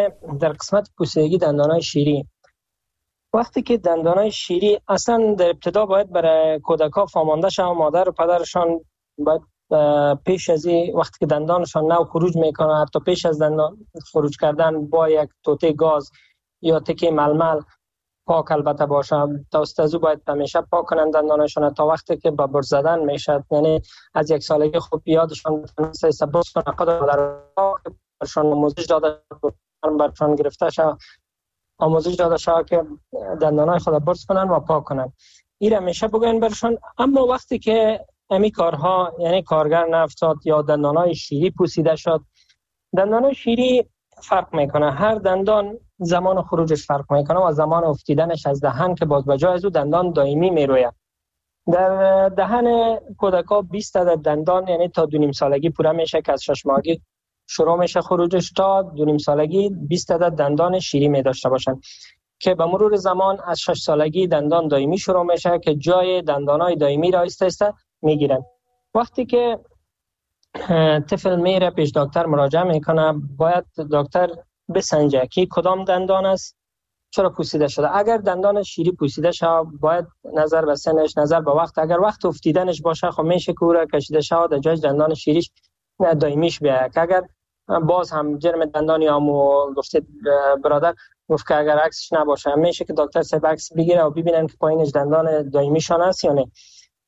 در قسمت پوسیدگی دندانهای شیری، وقتی که دندانهای شیری اصلا در ابتدا باید برای کودک‌ها فامانده شود، مادر و پدرشان باید پیش از این وقتی که دندانشان نو خروج میکنه، حتی پیش از دندان خروج کردن با یک توته گاز یا تکه ململ پاک البته باشه، توسط از او باید همیشه پاک کنن دندانشان تا وقتی که به برس زدن میشد، یعنی از یک سالگی خوب یادشان برس کنه، خود برشان آموزش داده برشان گرفته شد، آموزش داده شد که دندانای خود برس کنن و پاک کنن. این همیشه بگوین برشان. اما وقتی که امی کارها یعنی کارگر نفتاد یا دندانای شیری پوسیده شد، دندانای شیری فرق میکنه، هر دندان زمان خروجش فرق میکنه و زمان افتیدنش از دهن که باز بجای از او دندان دائمی میروید. در دهن کودکا 20 عدد دندان یعنی تا 2.5 سالگی پوره میشه که از 6 ماهگی شروع میشه خروجش تا 2.5 سالگی 20 عدد دندان شیری می داشته باشن که به مرور زمان از 6 سالگی دندان دائمی شروع میشه که جای دندانای دائمی را آهسته میگیرن. وقتی که طفل میره پیش دکتر مراجعه میکنه، باید دکتر بسنجه که کدام دندان است چرا پوسیده شده. اگر دندان شیری پوسیده شده باید نظر به سنش، نظر به وقت، اگر وقت افتیدنش باشه خب میشه که او را کشیده شده در جای دندان شیریش دائمیش بیاید. که اگر باز هم جرم دندانی همو گفتید برادر گفت که اگر عکسش نباشه میشه که دکتر صاحب عکس بگیره و ببینن که پایینش دندان دائمیشان است یا نه.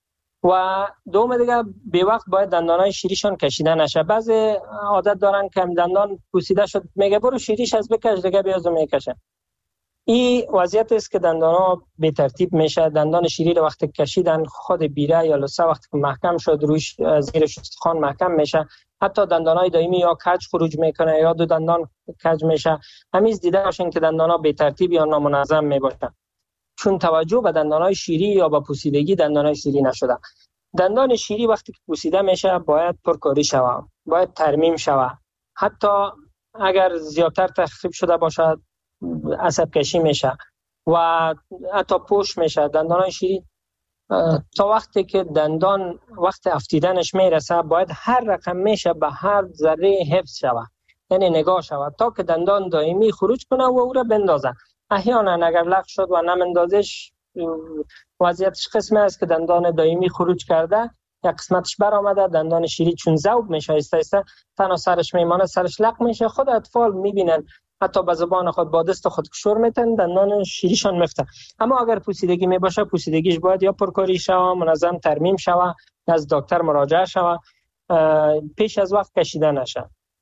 و دوم دیگه به وقت باید دندانای شیریشان کشیده نشه. بعضی عادت دارن که دندان پوسیده شد میگه برو شیریش از بکش دیگه بیازو میکشه. این وضعیت است که دندانا به ترتیب میشه. دندان شیری رو وقتی کشیدن خود بیره یا لثه وقتی که محکم شد روش زیرش استخوان محکم میشه، حتی دندانای دائمی یا کج خروج میکنه یا 2 دندان کج میشه. همیز دیده باشین که دندانا به ترتیب یا نامنظم میباشن چون توجه به دندانای شیری یا به پوسیدگی دندانای شیری نشده. دندان شیری وقتی که پوسیده میشه باید پرکاری شود، باید ترمیم شود. حتی اگر زیادتر تخریب شده باشد عصب کشی میشه و حتی پوش میشه. دندانای شیری تا وقتی که دندان وقت افتیدنش میرسه باید هر رقم میشه به هر ذره حفظ شود، یعنی نگاه شود تا که دندان دائمی خروج کنه و او را بندازه. احیانا اگر لغ شد و نمندازش وضعیتش قسمه است که دندان دائمی خروج کرده، یک قسمتش برآمده، دندان شیری چون ذوب میشه ایسته تنها سرش میمانه، سرش لغ میشه. خود اطفال میبینن حتی به زبان خود با دست خود کشور میتن دندان شیریشان میفته. اما اگر پوسیدگی میباشه پوسیدگیش باید یا پرکاری شوه، منظم ترمیم شوه، از دکتر مراجعه شوه، پیش از وقت کشیده نشه.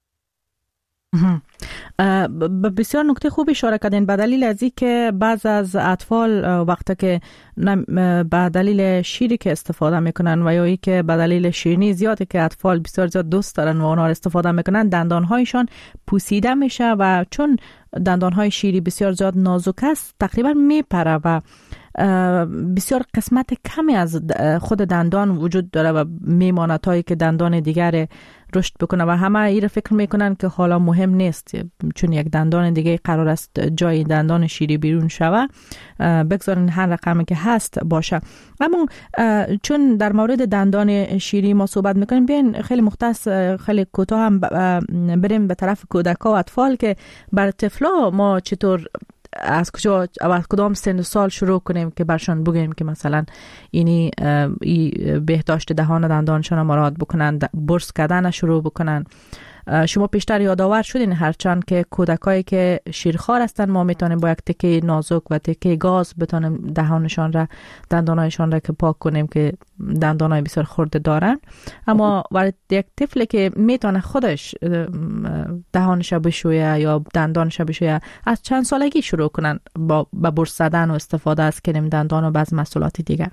بسیار نکته خوب اشاره کردین. به دلیل از این که بعض از اطفال وقتی که به دلیل شیری که استفاده میکنن و یا ای که به دلیل شیرینی زیاده که اطفال بسیار زیاد دوست دارن و اونها استفاده میکنن، دندانهایشان پوسیده میشه و چون دندانهای شیری بسیار زیاد نازک است تقریبا میپره و بسیار قسمت کمی از خود دندان وجود داره و میماند تا که دندان دیگر رشد بکنه و همه این فکر میکنن که حالا مهم نیست چون یک دندان دیگه قرار است جای دندان شیری بیرون شوه، بگذارن هر رقمی که هست باشه. اما چون در مورد دندان شیری ما صحبت میکنیم، بیاین خیلی مختص خیلی کوتاه هم بریم به طرف کودکا و اطفال که بر طفلا ما چطور از کجا و از کدام سن سال شروع کنیم که برشان بگیم که مثلا اینی بهداشت دهان دندانشان مراعات بکنن، برس کردن شروع بکنن. شما پیشتر یادآور شدین هرچند که کودکایی که شیرخوار هستن ما میتونیم با یک تکه نازک و تکه گاز بتونیم دهانشان را، دندانایشان را که پاک کنیم که دندانای بسیار خرد دارن. اما ولی یک طفلی که میتونه خودش دهانش بشویه یا دندانش بشویه، از چند سالگی شروع کنن با برس زدن و استفاده از کرم دندان و بعض محصولات دیگه؟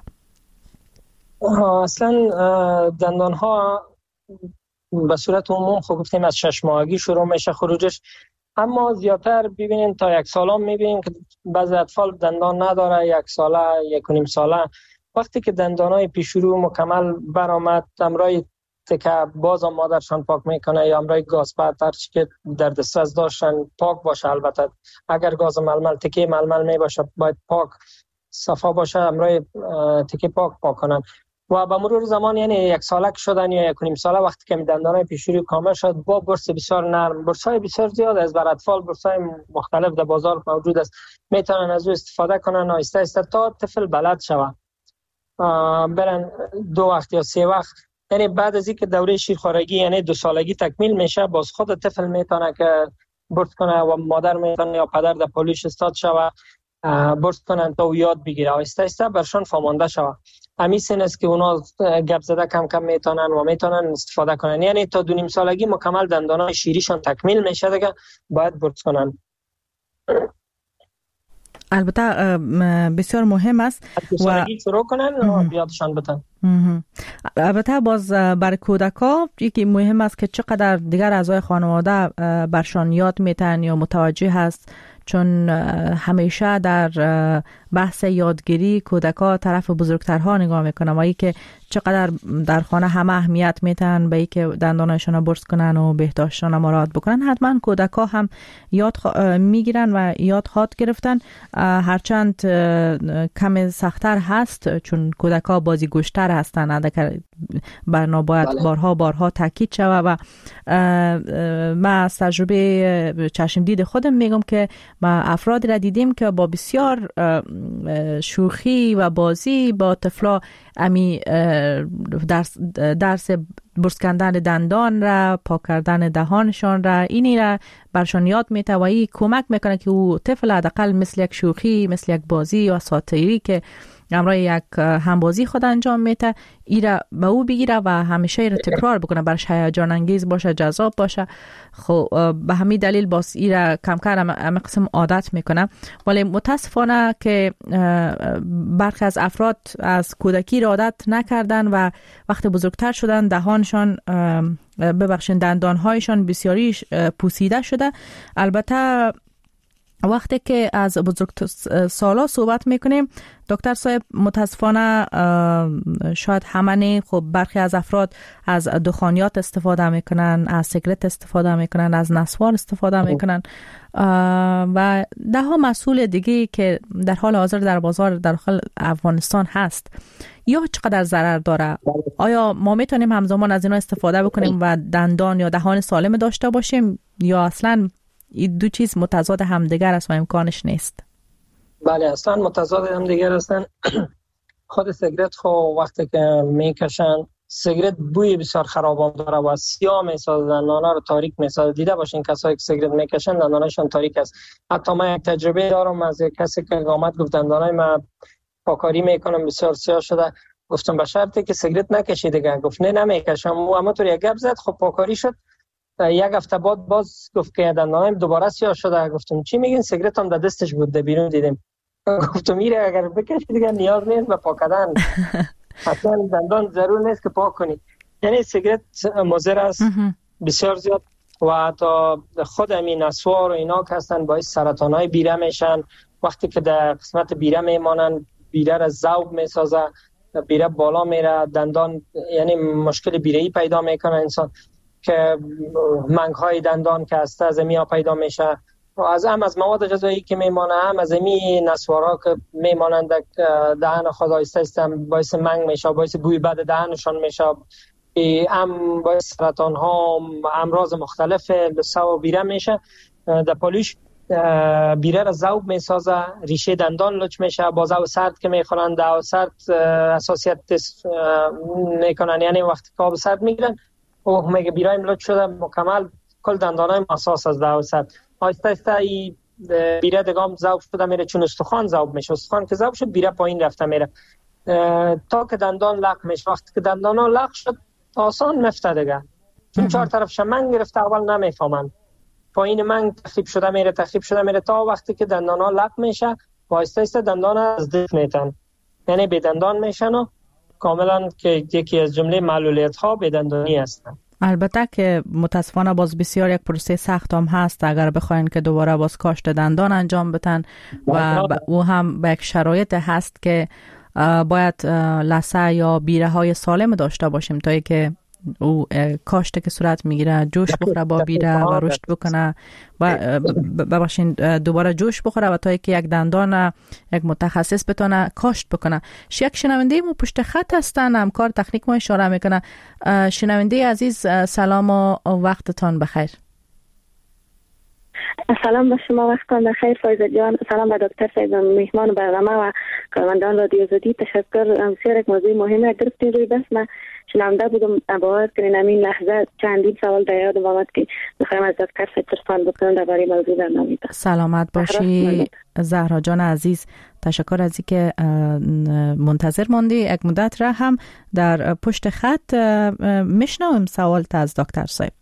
اصلا دندان ها به صورت عموم خب گفتیم از 6 ماهگی شروع میشه خروجش، اما زیادتر ببینین تا 1 سال هم میبینین که بعضی اطفال دندان نداره، 1 ساله 1.5 ساله. وقتی که دندانای پیشرو مکمل برآمد، امرای تکه باز هم مادرشان پاک میکنه یا امرای گاز پات هرچی که در دسترس داشتن پاک باشه. البته اگر گاز ململ تکه ململ میباشه باید پاک صفا باشه، امرای تکه پاک کنن. و به مرور زمان یعنی 1 ساله شدن یا 1.5 ساله وقتی که دندانای پیشروی کامل شد با برس بسیار نرم، برس‌های بسیار زیاد از بر اطفال، برس‌های مختلف در بازار موجود است، میتونن از او استفاده کنن آهسته آهسته تا طفل بلد شود برن 2 وقت یا 3 وقت. یعنی بعد از اینکه دوره شیرخوارگی یعنی 2 سالگی تکمیل میشه، باز خود طفل میتونه که برس کنه و مادر میتونه یا پدر در پالیش استاد شوه برس کنن تا او یاد بگیره، آهسته آهسته برشان فهمانده شوه. همین سن است که اونا گپ زده کم کم میتونن و میتونن استفاده کنن. یعنی تا 2.5 سالگی مکمل دندانای شیریشان تکمیل میشه دیگه باید برس کنن. البته بسیار مهم است و شروع کنن و بیادشان بتن. البته باز برای کودک‌ها یکی مهم است که چقدر دیگر اعضای خانواده برشان یاد میتن یا متوجه هست، چون همیشه در بحث یادگیری کودک‌ها طرف بزرگترها نگاه میکنن و ای که چقدر در خانه همه اهمیت میتن به ای که دندانشون رو برس کنن و بهداشتشون مراعات بکنن. حتما کودک‌ها هم یاد میگیرن و یاد خواد گرفتن، هرچند کم سخت‌تر هست چون کودک‌ها بازی گوشتر هستن، برنا باید بارها تاکید شود. و من از تجربه چشم دید خودم میگم که ما افرادی را دیدیم که با بسیار شوخی و بازی با طفلا امی درس برس کردن دندان را، پاک کردن دهانشان را، اینی را برشان یاد میته و این کمک میکنه که او طفل حداقل مثل یک شوخی، مثل یک بازی و ساتیری که همراه یک همبازی خود انجام میته ایرا به او بگیره و همیشه ایرا تکرار بکنه، برش هیجان انگیز باشه، جذاب باشه. خب به همین دلیل باز ایرا کم کم همه قسم عادت میکنه. ولی متاسفانه که برخی از افراد از کودکی را عادت نکردن و وقتی بزرگتر شدن دهانشان دندانهایشان بسیاری پوسیده شده. البته وقتی که از بزرگسالا صحبت میکنیم دکتر صاحب، متاسفانه شاید همه خب برخی از افراد از دخانیات استفاده میکنن، از سیگرت استفاده میکنن، از نسوار استفاده میکنن و ده ها مسئول دیگه که در حال حاضر در بازار داخل افغانستان هست. یا چقدر ضرر داره؟ آیا ما میتونیم همزمان از اینا استفاده بکنیم و دندان یا دهان سالم داشته باشیم یا اصلا این دو چیز متضاد همدیگر است و امکانش نیست؟ بله اصلا متضاد همدیگر هستن. خود سیگرت خو وقتی که میکشن، سیگرت بوی بسیار خرابان داره و سیاه میسازه، دندانا رو تاریک میسازه. دیده باشین کسایی که سیگرت میکشن دنداناشون تاریک است. حتی من یک تجربه دارم از کسی که آمد گفت دندانای من پاکاری میکنم بسیار سیاه شده. گفتم به شرطی که سیگرت نکشی دیگه. گفت نه نمیکشم. اما تو یک گپ زد، خب پاکاری شد. یک هفته بعد باز گفت که دندانایم دوباره سیاه شده. گفتم چی میگین؟ سیگرت هم در دستش بود، در بیرون دیدیم. گفتم میره اگر بکشی دیگه نیاز نیست به پاکیدن، اصلا دندان ضرور نیست که پاک کنی. یعنی سیگرت مضر است بسیار زیاد و حتی خود همین نسوار و اینا که هستن باعث سرطانای بیره میشن. وقتی که در قسمت بیره میمانن، بیره را ذوب میسازه، بیره بالا میره، دندان یعنی مشکل بیره‌ای پیدا میکنه انسان که منگ‌های دندان که هسته از میها پیدا میشه و از مواد غذایی که میمانه، هم از می نسوارها که میمانند دهن خود آهسته باعث منگ میشه، باعث بوی بد دهنشان میشه، هم باعث سرطان ها، امراض مختلف لثه و بیره میشه. در پالیش بیره را ذوب میسازه، ریشه دندان لچ میشه، باز او سرد که میخورن در سرد اساسیت میکنن، یعنی وقتی که آب سرد میگیرن او میگه بیرایم لچ شده، مکمل کل دندانای اساس از در سرد آهسته آهسته ای بیره دگام ذوب شده میره، چون استخوان ذوب میشه، استخوان که ذوب شد بیره پایین رفته میره تا که دندان لق میشه. وقتی که دندان ها لق شد آسان مفته دیگه، چون چهار طرفش منگ گرفته اول نمیفهمن، پایین منگ تخریب شده میره تا وقتی که دندان ها لق میشه و آهسته آهسته دندان از دست میتن، یعنی به دندان میشن و کاملا که یکی از جمله معلولیت ها به دندانی هستن. البته که متاسفانه باز بسیار یک پروسه سخت هم هست اگر بخواین که دوباره باز کاشت دندان انجام بدن و او هم به یک شرایط هست که باید لثه یا بیره های سالم داشته باشیم تا که او کاشته که صورت میگیره جوش بخوره با بیره و رشد بکنه و ببخشین دوباره جوش بخوره و تا اینکه یک دندان یک متخصص بتونه کاشت بکنه. یک شنونده مو پشت خط هستن، همکار تکنیک ما اشاره میکنه. شنونده عزیز سلام و وقتتان بخیر. سلام به شما، وقتتان بخیر فایزه جان. سلام به دکتر صاحب مهمان برنامه و کارمندان رادیو زدی. تشکر. بسیار یک موضوع مهمه گرفتین روی بس. من شنونده بودم، باور کنین همین لحظه چندین سوال در یادم آمد که میخوایم از دکتر صاحب پرسان بکنم درباره موضوع برنامه. سلامت باشی زهرا جان عزیز. تشکر از اینکه منتظر ماندی. یک مدت را هم در پشت خط میشنویم سوال تا از دکتر صاحب.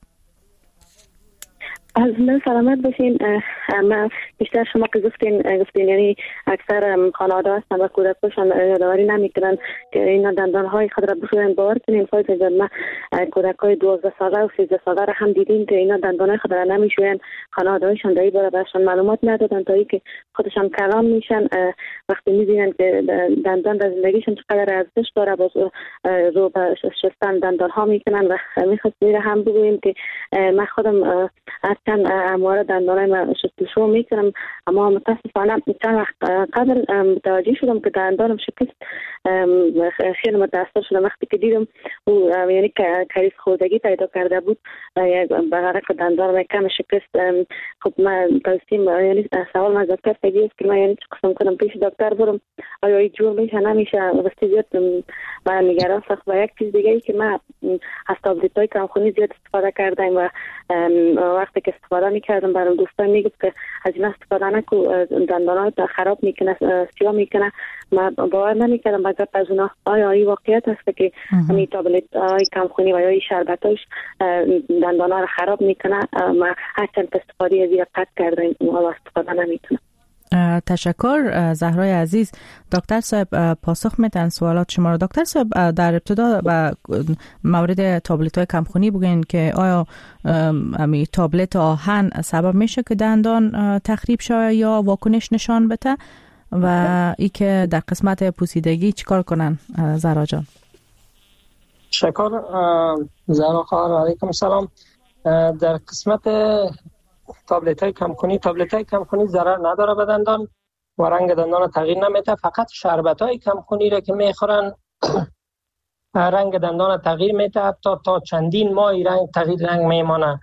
از من سلامت باشین. ما بیشتر شما که گفتین یعنی اکثر خانواده هستن و کودکاشون یادآوری نمیکنن که اینا دندانهای خود را بشورن. باور کنین فایزه جان، ما کودکای 12 ساله و 13 ساله را هم دیدیم که اینا دندانهای خود را نمیشورن. خانواده‌هاشون در این باره برشان معلومات ندادن تا اینکه خودشان کلام میشن. وقتی میبینن که دندان در زندگیشون چقدر ارزش داره، باز رو به شستن دندان ها میکنن. و میخواستیم هم بگوییم که من خودم چند امواره دندانای من شستشو میکنم، اما متاسفانه چند وقت قبل متوجه شدم که دندانم شکست. خیلی متاسف شدم وقتی که دیدم او یعنی کریز خوردگی پیدا کرده بود، برای که دندانم کم شکست. خب من توصیم یعنی سوال من دکتر پیگی است که من یعنی چه قسم کنم پیش دکتر برم، آیا این جور میشه نمیشه. وقتی زیاد من نگران سخت. و یک چیز دیگه ای که من از تابلت های کمخونی زیاد استفاده کردم و وقتی که استفاده میکردم برام دوستان میگفت که از این استفاده نکو دندانات خراب میکنه، سیاه میکنه. من باور نمیکردم بعد از اونا آیا این واقعیت هست که همین تابلت های کمخونی و یا این شربت هاش دندانا رو خراب میکنه. من هرچند استفاده از این قطع کردم و استفاده نمیتونم. تشکر زهرای عزیز. دکتر صاحب پاسخ میدن سوالات شما را. دکتر صاحب در ابتدا به مورد تابلت های کمخونی بگین که آیا امی تابلت آهن سبب میشه که دندان تخریب شود یا واکنش نشان بده و ای که در قسمت پوسیدگی چیکار کنن زهرا جان؟ شکر زهرا خواهر، علیکم سلام. در قسمت تابلت های کمخونی ضرر نداره به دندان و رنگ دندان تغییر نمیده. فقط شربت های کمخونی را که میخورن رنگ دندان تغییر میده، حتی تا چندین ماه تغییر رنگ میمانه.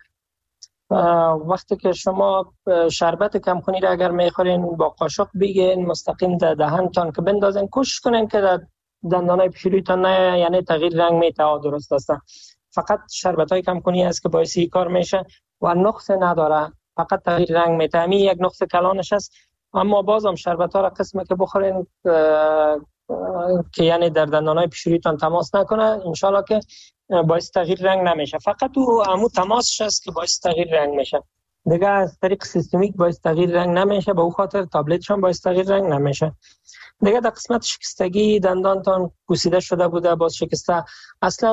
وقتی که شما شربت کمخونی را اگر میخورین با قاشق بگیرین مستقیم در دهنتان که بندازین، کوشش کنین که در دندانای پیشرویتان نه، یعنی تغییر رنگ میده. درست است. فقط شربت های کمخونی است که باعث این کار میشه و نقص نداره، فقط تغییر رنگ میده. همین یک نقص کلانش است. اما بازم شربت ها را قسمه که بخورین که یعنی در دندانای پیشرویتان تماس نکنه، انشالله که باعث تغییر رنگ نمیشه. فقط او عمو تماسش است که باعث تغییر رنگ میشه، دیگه از طریق سیستمیک باعث تغییر رنگ نمیشه. به او خاطر تابلتش هم باعث تغییر رنگ نمیشه. دیگه در قسمت شکستگی دندانتان پوسیده شده بوده، باز شکسته، اصلا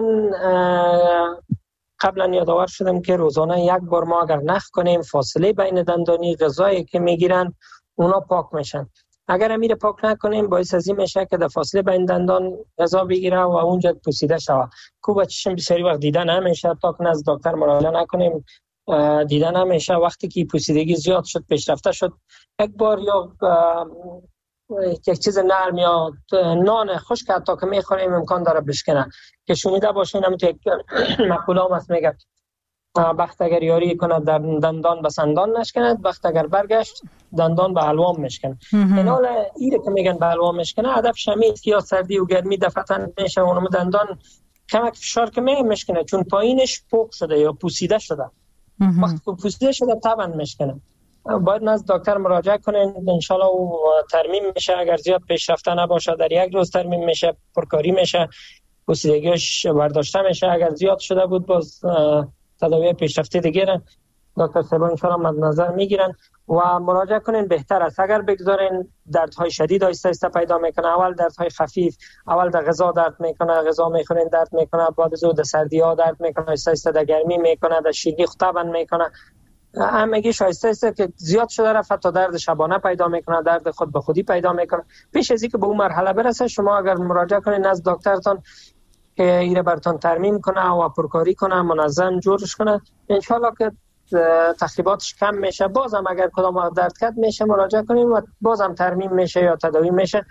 قبلا یادآور شدم که روزانه یک بار ما اگر نخ کنیم فاصله بین دندانی غذایی که میگیرن اونا پاک میشن. اگر امیر پاک نکنیم باعث از این میشه که در فاصله بین دندان غذا بگیره و اونجا پوسیده شود. کو بچه‌شم بسیاری وقت دیده نمیشه تا که از دکتر مراجعه نکنیم دیده نمیشه. وقتی که پوسیدگی زیاد شد، پیشرفته شد، یک بار یا یک چیز نرم یا نان خشک حتی که میخوریم امکان داره بشکنه. که شنیده باشین هم تو یک مقوله هم هست میگه بخت اگر یاری کند در دندان به سندان نشکند، بخت اگر برگشت دندان به الوام میشکنه. این حال ایره که میگن به الوام میشکنه هدفش همیست یا سردی و گرمی دفعتن میشه اونم دندان کمک فشار که میشکنه، چون پایینش پوک شده یا پوسیده شده. وقتی که پوسیده شده طبعا میشکنه. باید نزد دکتر مراجعه کنین، انشالله او ترمیم میشه. اگر زیاد پیشرفته نباشه در یک روز ترمیم میشه، پرکاری میشه، پوسیدگیش برداشته میشه. اگر زیاد شده بود باز تداوی پیشرفته دیگه دکتر صاحب انشالله مد نظر میگیرن و مراجعه کنین بهتر است. اگر بگذارین دردهای شدید آهسته آهسته پیدا میکنه، اول دردهای خفیف، اول در غذا درد میکنه، غذا میخورین درد میکنه، بعد از اون در سردی ها درد میکنه، آهسته آهسته در گرمی میکنه، در شیرینی خطابن میکنه. همگیش آهسته آهسته که زیاد شده رفت تا درد شبانه پیدا میکنه، درد خود به خودی پیدا میکنه. پیش از اینکه به اون مرحله برسه شما اگر مراجعه کنین نزد دکترتان که ایره براتون ترمیم کنه و پرکاری کنه، منظم جورش کنه. انشالله که تخریباتش کم میشه. بازم اگر کدام درد کرد میشه مراجعه کنیم و بازم ترمیم میشه یا تداوی میشه،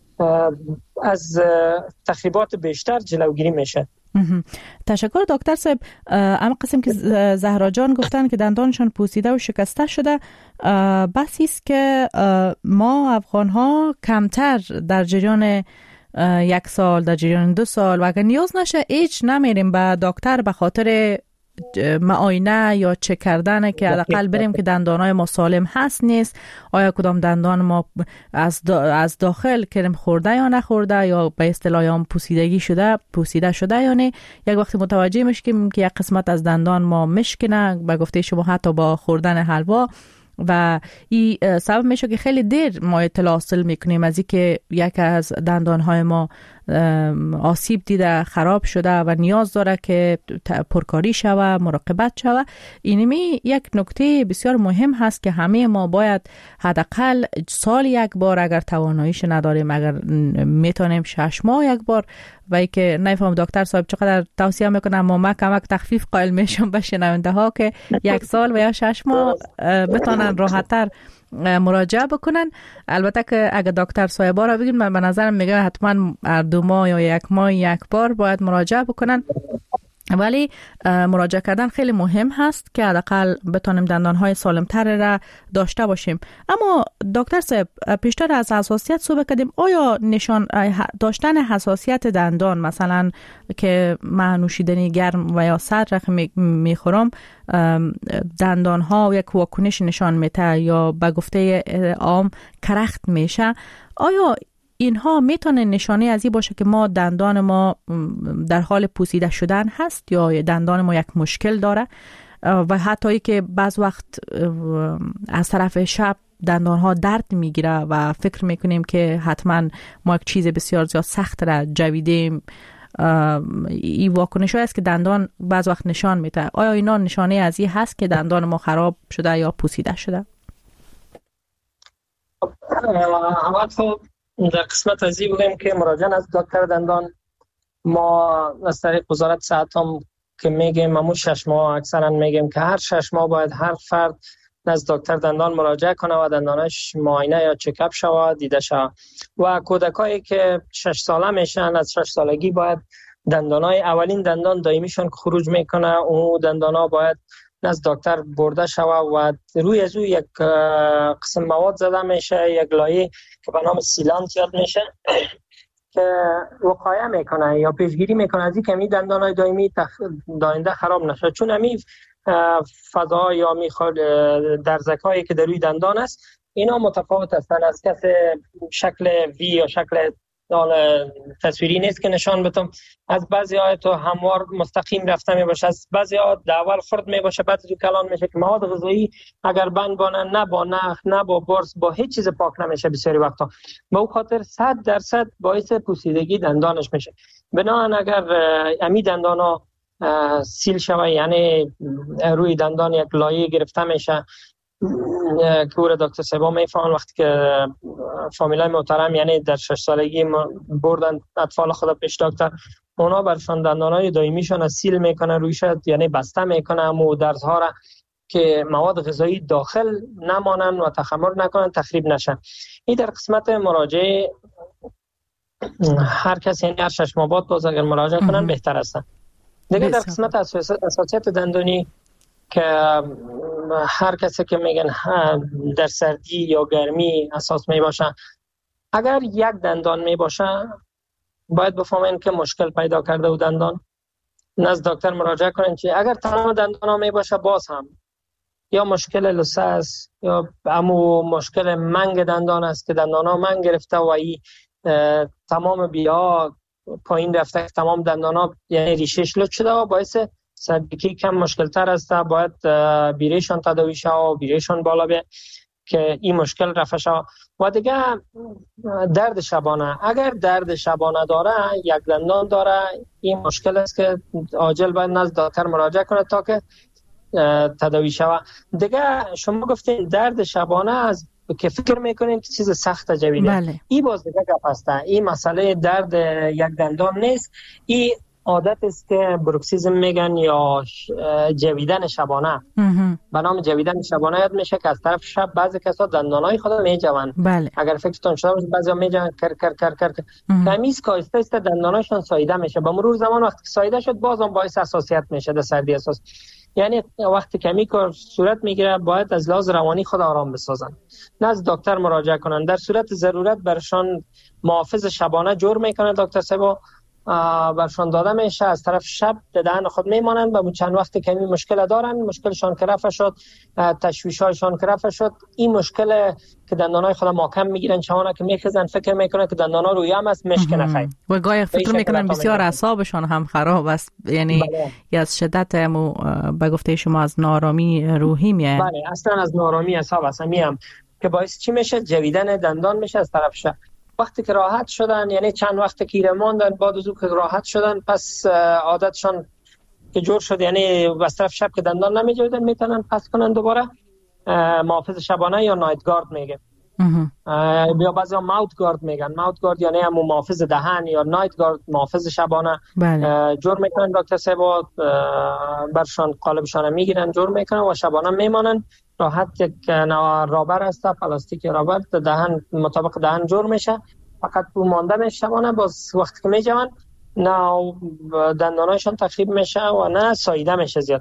از تخریبات بیشتر جلوگیری میشه. تشکر دکتر صاحب. اما قسم که زهرا جان گفتن که دندانشان پوسیده و شکسته شده، بحثی است که ما افغان ها کمتر در جریان 1 سال، در جریان 2 سال و اگر نیاز نشه هیچ نمیریم به دکتر به خاطر معاینه یا چک کردن که حداقل بریم که دندانای ما سالم هست نیست، آیا کدام دندان ما از داخل کرم خورده یا نخورده یا به اصطلاح هم پوسیده شده یا نه. یک وقتی متوجه میشیم که یک قسمت از دندان ما مشکنه، به گفته شما حتی با خوردن حلوا، و این سبب میشه که خیلی دیر ما اطلاع حاصل میکنیم از اینکه یک از دندانهای ما آسیب دیده، خراب شده و نیاز داره که پرکاری شوه، مراقبت شوه. اینمی یک نکته بسیار مهم هست که همه ما باید حداقل سال 1 بار، اگر تواناییش نداریم، اگر میتونیم 6 ماه 1 بار، و ای که نفهم دکتر صاحب چقدر توصیه میکنم ما کمک تخفیف قائل میشم به شنونده ها که 1 سال و یا 6 ماه بتونن راحت‌تر مراجعه بکنن. البته که اگه دکتر صاحبا را بگیم، من به نظرم میگه حتما 2 ماه یا 1 ماه 1 بار باید مراجعه بکنن، ولی مراجعه کردن خیلی مهم هست که حداقل بتونیم دندانهای سالم‌تر را داشته باشیم. اما دکتر صاحب پیشتر از حساسیت صحبت کردیم. آیا نشان داشتن حساسیت دندان، مثلا که من نوشیدنی گرم و یا سرد را میخورم، دندانها یک واکنش نشان میده یا به گفته عام کرخت میشه، آیا اینها میتونه نشانه از این باشه که ما دندان ما در حال پوسیده شدن هست یا دندان ما یک مشکل داره؟ و حتی که بعض وقت از طرف شب دندان ها درد میگیره و فکر میکنیم که حتما ما یک چیز بسیار زیاد سخت را جویدیم. این واکنش است که دندان بعض وقت نشان میده. آیا اینا نشانه از این هست که دندان ما خراب شده یا پوسیده شده؟ در قسمت از این بگیم که مراجعه از دکتر دندان ما از طریق وزارت صحت هم که میگیم همون 6 ماه اکثرا میگیم که هر 6 ماه باید هر فرد نزد دکتر دندان مراجعه کنه و دندانش معاینه یا چکاپ شود، دیده شود. و کودکایی که 6 ساله میشن، از 6 سالگی باید دندانای اولین دندان دائمیشون که خروج میکنه اون دندانا باید نزد دکتر برده شود و روی از او یک قسم مواد زده میشه، یک لایه که به نام سیلانت یاد میشه که وقایه میکنه یا پیشگیری میکنه از اینکه می دندانای دائمی داینده خراب نشه، چون همی فضا یا میخواد درزکایی که در روی دندان است اینا متفاوت هستند. از کس شکل وی یا شکل تصویری نیست که نشان بدم. از بعضی ها تو هموار مستقیم رفته می باشه، از بعضی ها اول خرد می باشه بعد رو کلان میشه که مواد غذایی اگر بند بانه نه با نخ نه با برس با هیچ چیز پاک نمیشه بسیاری وقتا، به اون خاطر 100% باعث پوسیدگی دندانش میشه. بنابراین اگر امی دندانا سیل شوه، یعنی روی دندان یک لایه گرفته میشه که او را دکتر صاحبا میفهمن وقتی که فامیلای محترم یعنی در 6 سالگی بردن اطفال خود پیش دکتر، اونا برشان دندانای دائمیشون از سیل میکنه رویش، یعنی بسته میکنه امو درزها را که مواد غذایی داخل نمانن و تخمر نکنن، تخریب نشن. این در قسمت مراجعه هر کسی یعنی هر 6 ماه باز اگر مراجعه کنن بهتر است. دیگه در قسمت حساسیت دندانی که هر کسی که میگن در سردی یا گرمی اساس می باشه، اگر یک دندان می باشه باید بفهمین که مشکل پیدا کرده و دندان نزد دکتر مراجعه کنین. که اگر تمام دندان ها می باشه باز هم یا مشکل لثه است یا امو مشکل منگ دندان است که دندان ها منگ گرفته و ای تمام بیا پایین رفته، تمام دندان ها یعنی ریشش لط شده و باعث سردگی کم مشکل تر است، باید بیرهشان تداوی شد و بیرهشان بالا به که این مشکل رفع شد. و دیگه درد شبانه، اگر درد شبانه داره، یک دندان داره، این مشکل است که عاجل باید نزد دکتر مراجعه کنه تا که تداوی شود. دیگه شما گفتین درد شبانه از که فکر میکنین که چیز سخت جویده. بله. این باز دیگه گپ است. این مسئله درد یک دندان نیست، این عادت است که بروکسیسم میگن یا جویدن شبانه. به نام جویدن شبانه یاد میشه که از طرف شب بعضی کسا دندانای خود میجوند. بله. اگر فکرتون شده باشه بعضیا میجوند کر تمیز کاسته است دنداناشون ساییده میشه. به مرور زمان وقتی ساییده شد بازم باعث حساسیت میشه در سردی اساس. یعنی وقتی کمی کار صورت میگیره باید از لحاظ روانی خود آرام بسازن، نزد دکتر مراجعه کنن. در صورت ضرورت برشان محافظ شبانه جور میکنه دکتر صاحب، برشان داده میشه. از طرف شب دهن خود میمانند و چند وقتی کمی مشکل دارن، مشکلشان که رفع شد، تشویشایشان که رفع شد، این مشکل که دندانای خود محکم میگیرن چمانه که میخزن فکر میکنن که دندانا روی هم است مشکل خیر و گاهی فکر میکنن بسیار اعصابشان هم خراب است، یعنی یا از شدت به گفته شما از نارامی روحی میاد. بله اصلا از نارامی اعصاب است هم که باعث چی میشه؟ جویدن دندان میشه از طرف شب. وقتی که راحت شدن، یعنی چند وقت که ایره ماندن، بعد از اون که راحت شدن پس عادتشان که جور شد، یعنی از طرف شب که دندان نمیجویدن میتونن پس کنن دوباره محافظ شبانه یا نایت گارد میگه یا بعضی ها ماوت گارد میگن. ماوت گارد یعنی همون محافظ دهن یا نایت گارد محافظ شبانه. بله. جور میکنن دکتر صاحب، برشان قالبشان میگیرن جور میکنن و شبانه میمانن راحت. یک نوع رابر هست، پلاستیک رابر، دهن مطابق دهن جور میشه، فقط بو مانده میشه شبانه. باز وقتی که میجوان نه دندانایشان تخریب میشه و نه ساییده میشه زیاد.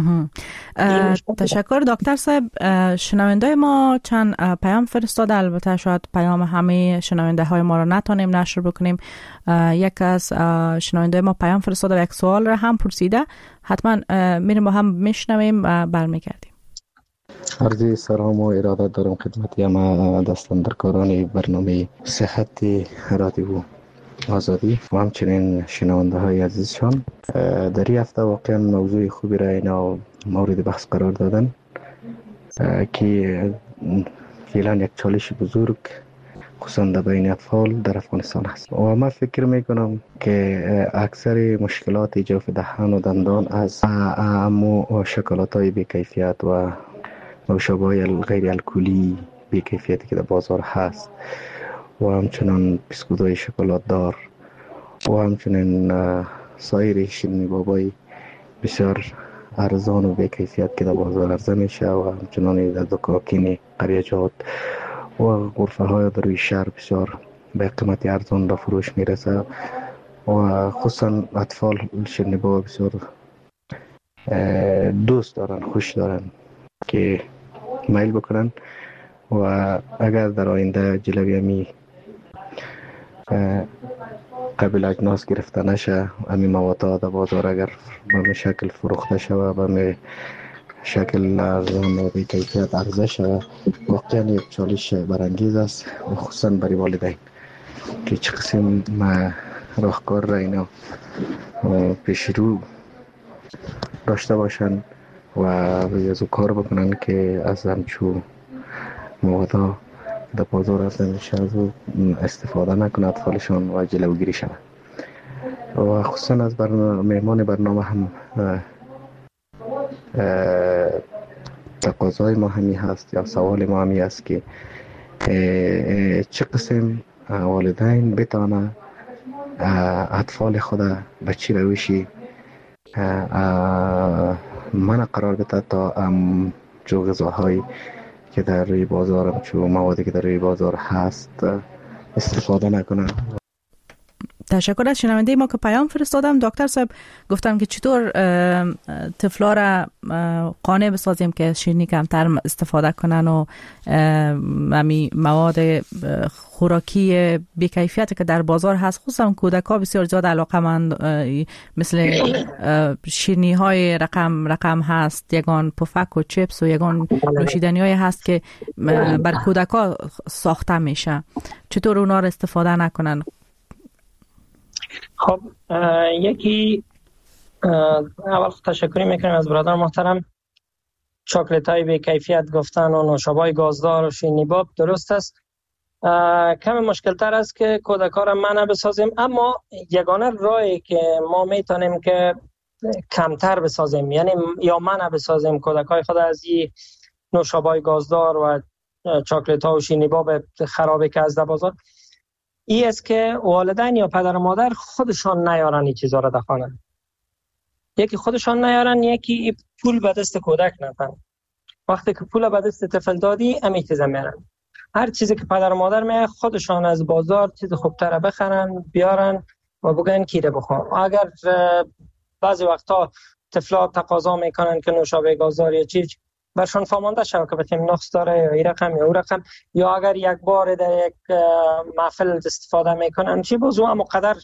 تشکر دکتر صاحب. شنونده ما چند پیام فرستاده، البته شاید پیام همه شنونده های ما رو نتونیم نشر بکنیم. یک از شنونده ما پیام فرستاده و یک سوال را هم پرسیده، حتما میریم با هم میشنویم و برمیگردیم. عرض سلام و ارادت دارم خدمت ما دستاندرکاران برنامه صحت رادیو آزادی و همچنین شنونده های عزیزشان. در این هفته واقعا موضوع خوبی را اینا مورد بحث قرار دادن که فعلا یک چالش بزرگ خصوصا در بین اطفال در افغانستان هست و من فکر میکنم که اکثر مشکلات جوف دهان و دندان از امو شکلات های بی‌کیفیت و نوشابه های غیر الکلی بی‌کیفیتی که در بازار هست و همچنان بسکوت های شکلات دار و همچنین سایر شیرینی بابای بسیار ارزان و بی‌کیفیت که در بازار عرضه میشه و همچنان در دکاکین قریجات و غرفه های در روی شهر بسیار به قیمت ارزان را فروش میرسه و خصوصا اطفال شیرینی بابا بسیار دوست دارن، خوش دارن که میل بکنن و اگر در آینده جلوی امی قبل اجناس گرفته نشه، امی مواد در بازار اگر به شکل فروخته شود به شکل ارزان و بی کیفیت عرضه شود، واقعا یک چالش برانگیز است و خصوصا برای والدین که چه قسم راهکار را اینا پیش رو داشته باشند و از کار بکنن که از همچون مواد در بازار عرضه میشه از استفاده نکنه اطفالشان و جلوگیری شود. و خصوصا از مهمان برنامه هم تقاضای ما همی هست یا سوال ما همی هست که چه قسم والدین بتانه اطفال خود به چی روشی من قرار بده تا چو غذاهایی که در روی بازار چو موادی که در روی بازار هست استفاده نکنه. تشکر از شنونده ما که پیام فرستادم. دکتر صاحب گفتم که چطور طفلا را قانع بسازیم که شیرینی کمتر استفاده کنن و امی مواد خوراکی بی‌کیفیت که در بازار هست، خصوصا کودک‌ها بسیار زیاد علاقه‌مند مثل شیرینی های رقم هست، یگان پفک و چیپس و یگان نوشیدنی های هست که بر کودک‌ها ساخته میشه، چطور اونا را استفاده نکنن؟ خب یکی اول تشکر میکنیم از برادر محترم. چاکلت های بی کیفیت گفتن و نوشابه گازدار و شیرینی باب درست است. کمی مشکل تر است که کودکان را منع بسازیم، اما یگانه راهی که ما میتونیم که کمتر بسازیم، یعنی یا منع بسازیم کودکای خود از این نوشابه گازدار و چاکلت ها و شیرینی باب خرابی که از بازار، این است که والدین یا پدر و مادر خودشان نیارن این چیزا را در خانه. یکی خودشان نیارن، یکی پول به دست کودک ندن. وقتی که پول به دست طفل دادی امی چیزا میارن. هر چیزی که پدر و مادر میاره خودشان از بازار چیز خوبتر بخرن بیارن و بگن کیره بخور. اگر بعضی وقتا طفلا تقاضا میکنن که نوشابه گازدار یا چیز برشان فهمانده شود که بتیم نقص داره یا این رقم یا اون رقم، یا اگر یک بار در یک محفل استفاده میکنن چی بازو هم قدر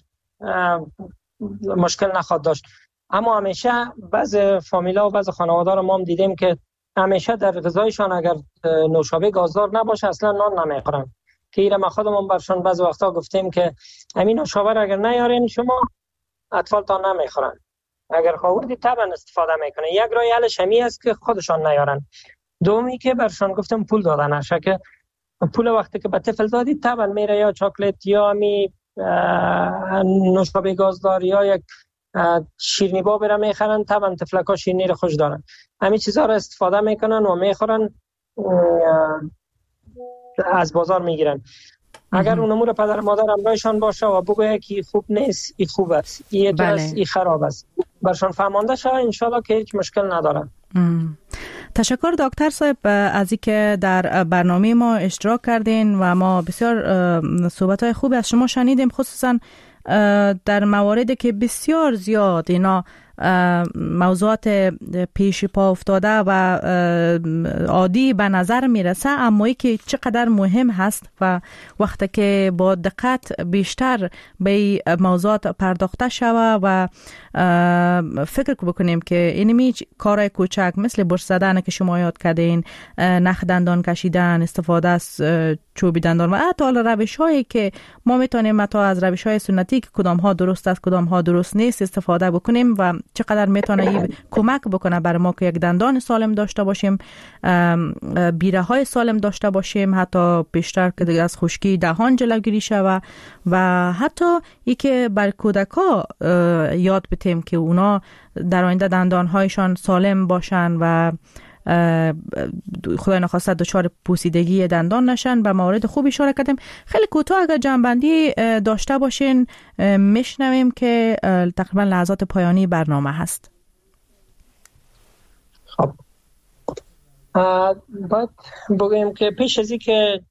مشکل نخواد داشت. اما همیشه بعض فامیلا و بعض خانواده رو ما هم دیدیم که همیشه در غذایشان اگر نوشابه گازدار نباشه اصلا نان نمیخورن. که ایره ما خودمون برشان بعض وقتا گفتیم که همین نوشابه را اگر نیارین شما اطفالتان نمیخورن. اگر خواهردی طبعا استفاده میکنه. یک راه حلش همین است که خودشان نیارن. دومی که برشان گفتم پول دادن نشه، که پول وقتی که به طفل دادی طبعا میره یا چاکلت یا می نوشابه گازدار یا یک شیرینی با برا میخرن. طبعا طفلکا شیرینی رو خوش دارن، همین چیزها رو استفاده میکنن و میخورن، از بازار میگیرن. اگر اون امور پدر مادر همراهشان باشه و بگه که خوب نیست این خوب است، این درست این خراب است، برشان فهمانده شود، انشالله که هیچ مشکل نداره. تشکر دکتر صاحب از اینکه در برنامه ما اشتراک کردین و ما بسیار صحبت‌های خوبی از شما شنیدیم، خصوصا در مواردی که بسیار زیاد اینا موضوعات پیش پا افتاده و عادی به نظر میرسه، اما ای که چقدر مهم هست و وقتی که با دقت بیشتر به موضوعات پرداخته شود و فکر بکنیم که اینمی کارهای کوچک مثل برش زدن که شما یاد کردین، نخ دندان کشیدن، استفاده از چوبی دندان و حتی روش هایی که ما میتونیم حتی از روش های سنتی که کدام ها درست است کدام ها درست نیست استفاده بکنیم و چقدر میتونه کمک بکنه برای ما که یک دندان سالم داشته باشیم، بیره های سالم داشته باشیم، حتی بیشتر که از خشکی دهان جلوگیری شود و حتی ای که بر کودکا یاد بتیم که اونا در آینده دندان هایشان سالم باشن و خدای نخواسته دچار پوسیدگی دندان نشن. به موارد خوب اشاره کردیم. خیلی کوتاه اگر جنبندی داشته باشین میشنویم که تقریبا لحظات پایانی برنامه هست. خب باید بگویم که پیش از این که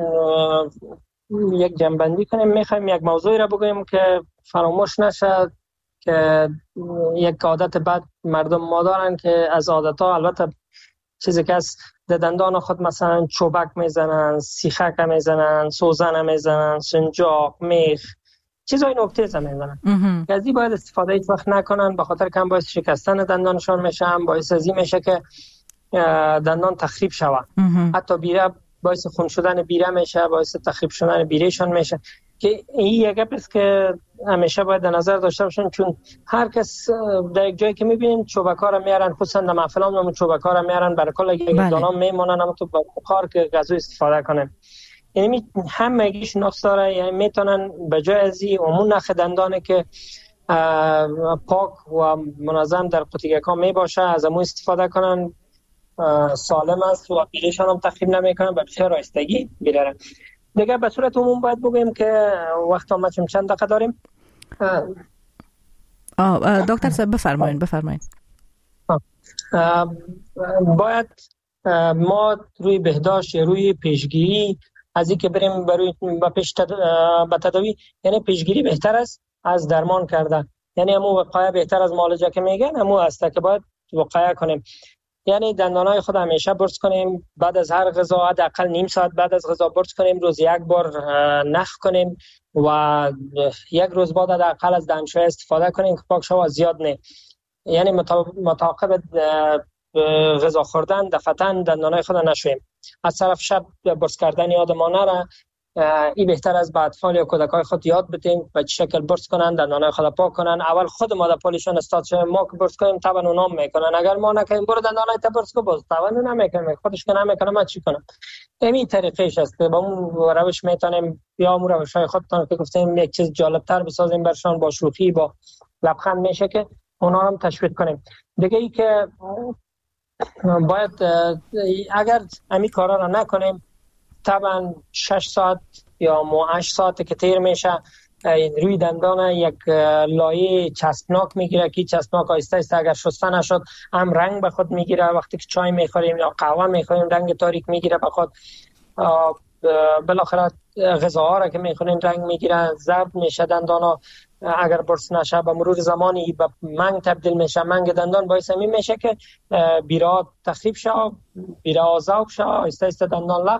یک جنبندی کنیم میخوایم یک موضوعی را بگویم که فراموش نشد، که یک عادت بد مردم ما دارن که از عادتها البته چیزی که از دندان خود مثلا چوبک میزنن، سیخک میزنن، سوزن میزنن، سنجاق، میخ، چیزای نوک‌تیز میزنن. از این باید استفاده هیچ وقت نکنن، به خاطر که هم باعث شکستن دندانشان میشه، هم باعث ازی میشه که دندان تخریب شود. حتی بیره باعث خون شدن بیره میشه، باعث تخریب شدن بیرهشان میشه. که این یک گپ است که همیشه باید در نظر داشته باشن، چون هر کس در یک جایی که میبینیم چوبک‌ها را میارن، خصوصا در محفلان و چوبک‌ها را میارن برای کل یک دانا میمونن، اما تو بخار که غذا استفاده کنن. یعنی همگیش نقص داره. یعنی میتونن به جای از این عموم نخ دندانه که پاک و منظم در قوطی‌ها می باشه از امو استفاده کنن، سالم است و بیرهشان هم تخریب نمیکنن، به بسیار رایستگی بیرن. دیگه به صورت عموم باید بگیم که وقت ما چند دقیقه داریم. دکتر صاحب بفرمایید. باید ما روی بهداشت، روی پیشگیری از این که بریم به تداوی، یعنی پیشگیری بهتر است از درمان کردن. یعنی همون وقایع بهتر از معالجه که میگن، همون است که باید وقایع کنیم. یعنی دندانهای خود همیشه برس کنیم، بعد از هر غذا حداقل نیم ساعت بعد از غذا برس کنیم، روز یک بار نخ کنیم و یک روز بعد حداقل از دهنشویی استفاده کنیم که پاک شود، زیاد نه. یعنی متعاقب غذا خوردن دفعتاً دندانهای خود نشویم. از طرف شب برس کردن یادمان نره. این بهتر از به اطفال یا کودکای خود یاد بدیم به چه شکل برس کنن، دندانهای خود پاک کنن. اول خود ما در پالیشون استاد شویم، ما که برس کنیم طبعا اونا میکنن. اگر ما نکنیم برو دندانهای تا برس کن، باز طبعا نمیکنه، خودش که نمیکنه ما چی کنم. همین طریقش است که با اون روش میتونیم یا اون روشای خودتون که گفتیم یک چیز جالبتر بسازیم برشان، با شوخی با لبخند میشه که اونا رو تشویق کنیم. دیگه ای که باید اگر همین کارا رو نکنیم طبعا 6 ساعت یا 8 ساعت که تیر میشه روی دندان یک لایه چسبناک میگیره که چسبناک آهسته آهسته اگر شسته نشد هم رنگ به خود میگیره. وقتی که چای میخوریم یا قهوه میخوریم رنگ تاریک میگیره به خود. بالاخره غذاها را که میخوریم رنگ میگیره، زرد میشه دندانا. اگر برس نشه به مرور زمانی به منگ تبدیل میشه. منگ دندان باعث می میشه که بیرا تخریب شه، بیرا ذوب شه، آهسته آهسته دندان